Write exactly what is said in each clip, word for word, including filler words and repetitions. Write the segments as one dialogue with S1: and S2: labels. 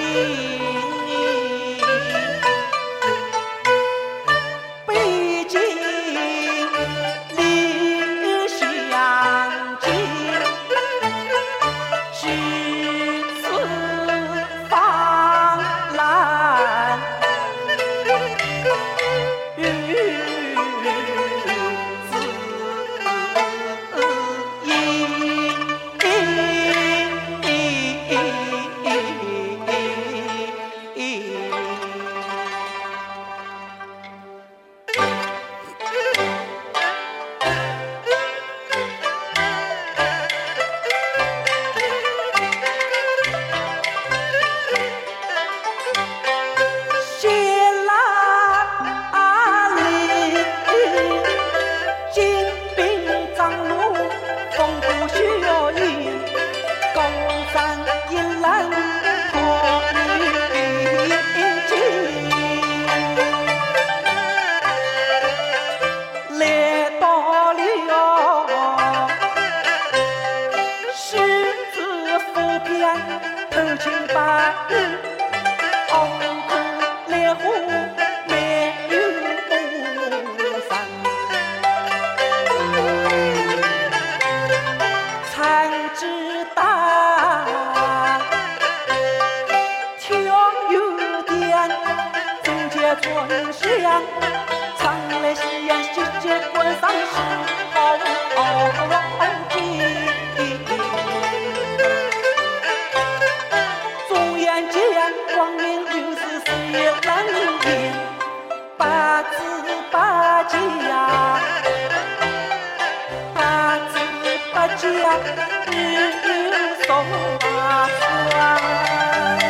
S1: 北京理想经，诗词放蓝日头青白日，红土烈火美如木山。参知大，跳有点，中间春香，唱来西洋细节观赏时好景。光明就是事业人言，八字八家，八字八家日有送啊算。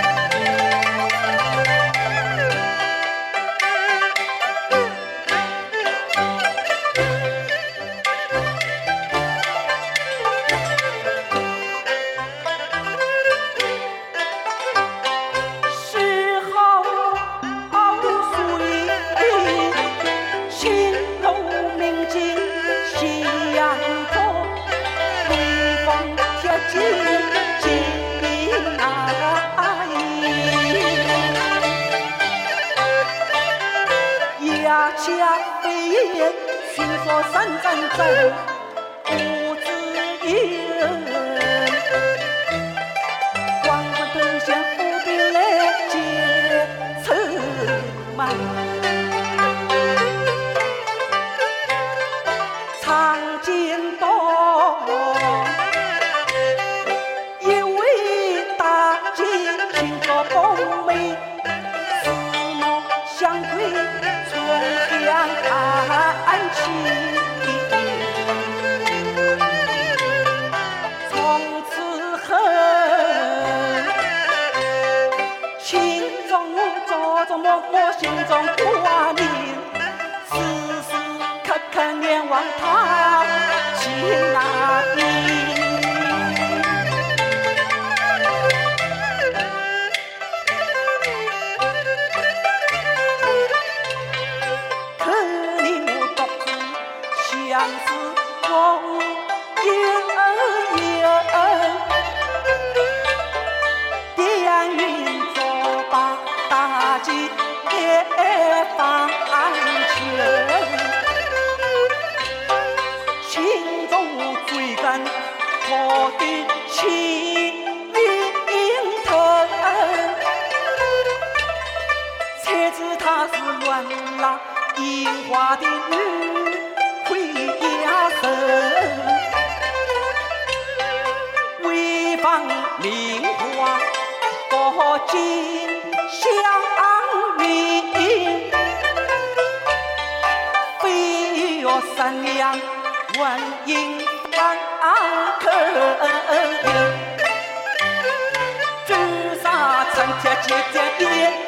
S1: 牙下飞燕，寻索山山走，不知人。光棍头衔不必来结仇满，长剑刀，一位大姐情歌丰美，四目相对。重阳安琪，从此后心中朝朝暮暮，心中挂念，时时刻刻念望他情那年。相思红颜颜，电云作罢大吉也放前，心中追赶我的情灵疼，才知她是乱拉樱花的女压身，潍坊名花多金相遇，飞越山梁万应万客，朱砂参天结结叶。